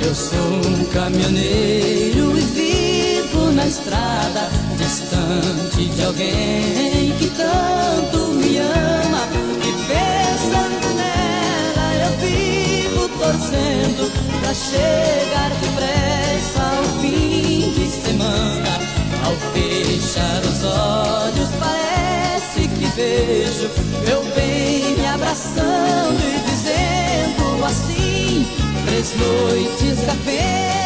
Eu sou um caminhoneiro e vivo na estrada, distante de alguém que tanto me ama. E pensando nela eu vivo torcendo pra chegar depressa ao fim de semana. Ao fechar os olhos parece que vejo meu bem me abraçando e dizendo assim: 3 noites apenas